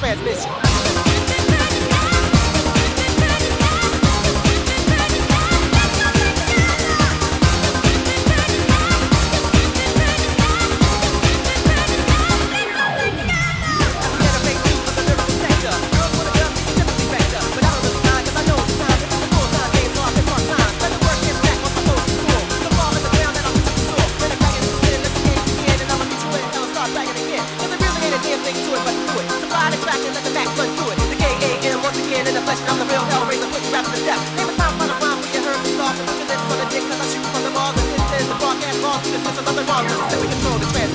transmission. In the flesh, I'm the real Hellraiser, put you rapping to death. Name a time, find a rhyme where you heard me start. The lips for the dick, cause I shoot from the balls, and this is the broadcast balls. This is another wrong, this is that we control the trans.